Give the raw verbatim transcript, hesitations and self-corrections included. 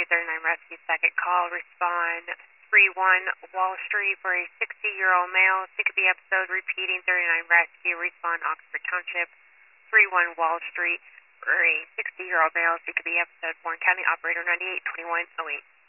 two thirty-nine Rescue, second call. Respond three one Wall Street for a sixty-year-old male. C K B episode repeating. thirty-nine Rescue. Respond Oxford Township. three one Wall Street for a sixty-year-old male. C K B episode. Warren County operator ninety-eight twenty-one oh eight.